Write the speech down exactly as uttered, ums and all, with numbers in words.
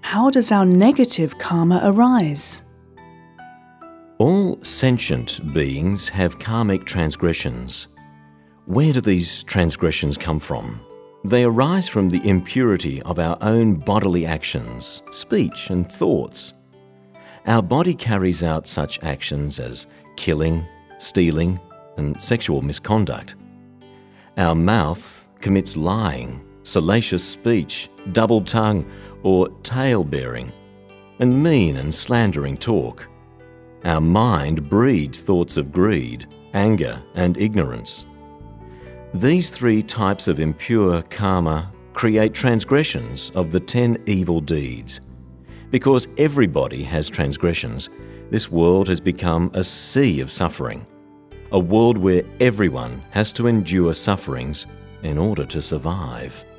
How does our negative karma arise? All sentient beings have karmic transgressions. Where do these transgressions come from? They arise from the impurity of our own bodily actions, speech and thoughts. Our body carries out such actions as killing, stealing, and sexual misconduct. Our mouth commits lying, salacious speech, double tongue, or tale-bearing, and mean and slandering talk. Our mind breeds thoughts of greed, anger, and ignorance. These three types of impure karma create transgressions of the ten evil deeds. Because everybody has transgressions, this world has become a sea of suffering, a world where everyone has to endure sufferings in order to survive.